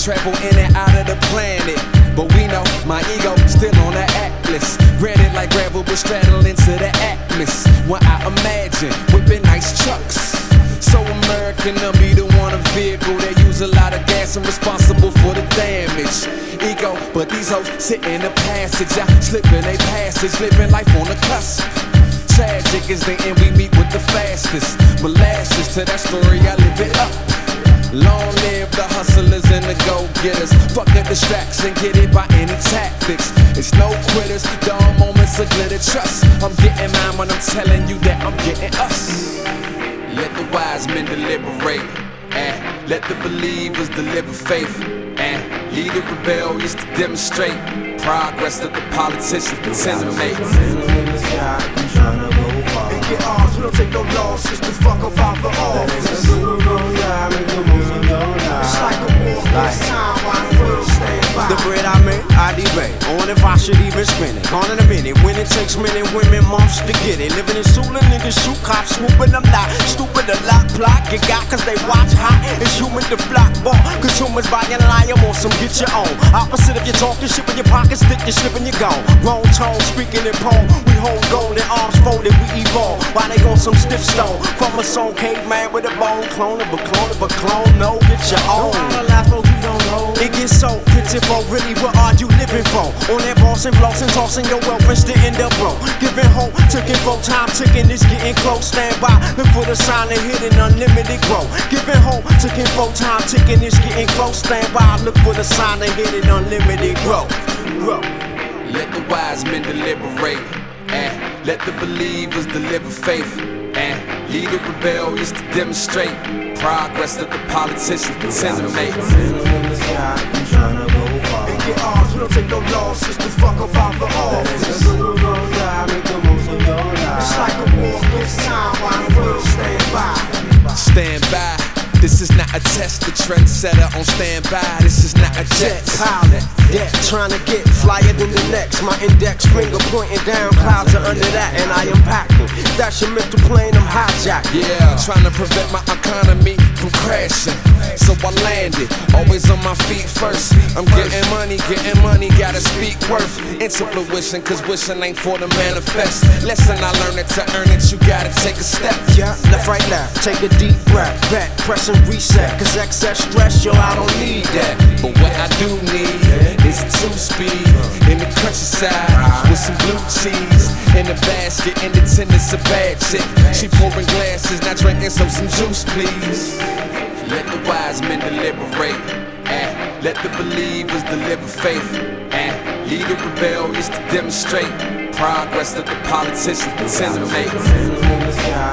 travel in and out of the planet. But we know my ego still on the atlas. Granted like gravel, but straddle into the atmos. When I imagine whipping nice trucks. So American, I'll be the one a vehicle that use a lot of gas and responsible for the damage. Ego, but these hoes sit in the passage. I slip in a passage, living life on the cusp. Tragic is the end, we meet with the fastest. Molasses to that story, I live it up. Long live the hustlers and the go-getters. Fuck the distraction, get it by any tactics. It's no quitters, dull moments of glitter. Trust, I'm getting mine when I'm telling you that I'm getting us. Let the wise men deliberate, and let the believers deliver faith, and lead the rebellious to demonstrate progress that the politicians pretend to make. And get ours, we don't take no losses to fuck about the office. It's like a war, this time while the world stand by. The bread I make, I debate on if I should even spend it. Gone in a minute, when it takes men and women months to get it. Living in Sula, niggas shoot cops, swooping them not. Stupid to lock, block, get got cause they watch hot. It's human to block ball. Consumers buying lie, I'm on some get your own. Opposite of you talking shit with your pockets thick, you're slipping, you gone. Wrong tone, speaking in poem. We hold gold and arms folded, we evolve. Why they on some stiff stone? From a song, caveman with a bone. Clone of a clone of a clone, no, get your own. It gets so pitiful, really, what are you living for? On that boss and floss and tossing your wealth and still end up broke. Giving hope, ticking for time, ticking, it's getting close. Stand by, look for the sign of hidden unlimited growth. Giving hope, ticking for time, ticking, it's getting close. Stand by, look for the sign of hidden unlimited growth. Let the wise men deliberate, and let the believers deliver faith, and lead the rebellious to demonstrate progress that the politicians pretend to make. And get ours, we don't take no losses to fuck about the office. It's like a war, this time while the world stand by. Stand by. This is not a test, the trendsetter on standby. This is not a jet pilot. Yeah, trying to get flyer than the next. My index finger pointing down, clouds are under that, and I am packing. That's your mental plane, I'm hijacking. Yeah, trying to prevent my economy from crashing. So I landed, always on my feet first. I'm getting money, gotta speak worth. Into fruition, cause wishing ain't for the manifest. Lesson I learned, to earn it, you gotta take a step. Yeah, left, right, left, take a deep breath, back, press and reset. Cause excess stress, yo, I don't need that. But what I do need is a 2-speed in the countryside with some blue cheese in the basket. In the tennis, a bad chick. She pouring glasses, not drinking, so some juice, please. Let the wise men deliberate, and let the believers deliver faith, and lead the rebellious to demonstrate progress that the politicians pretend to make.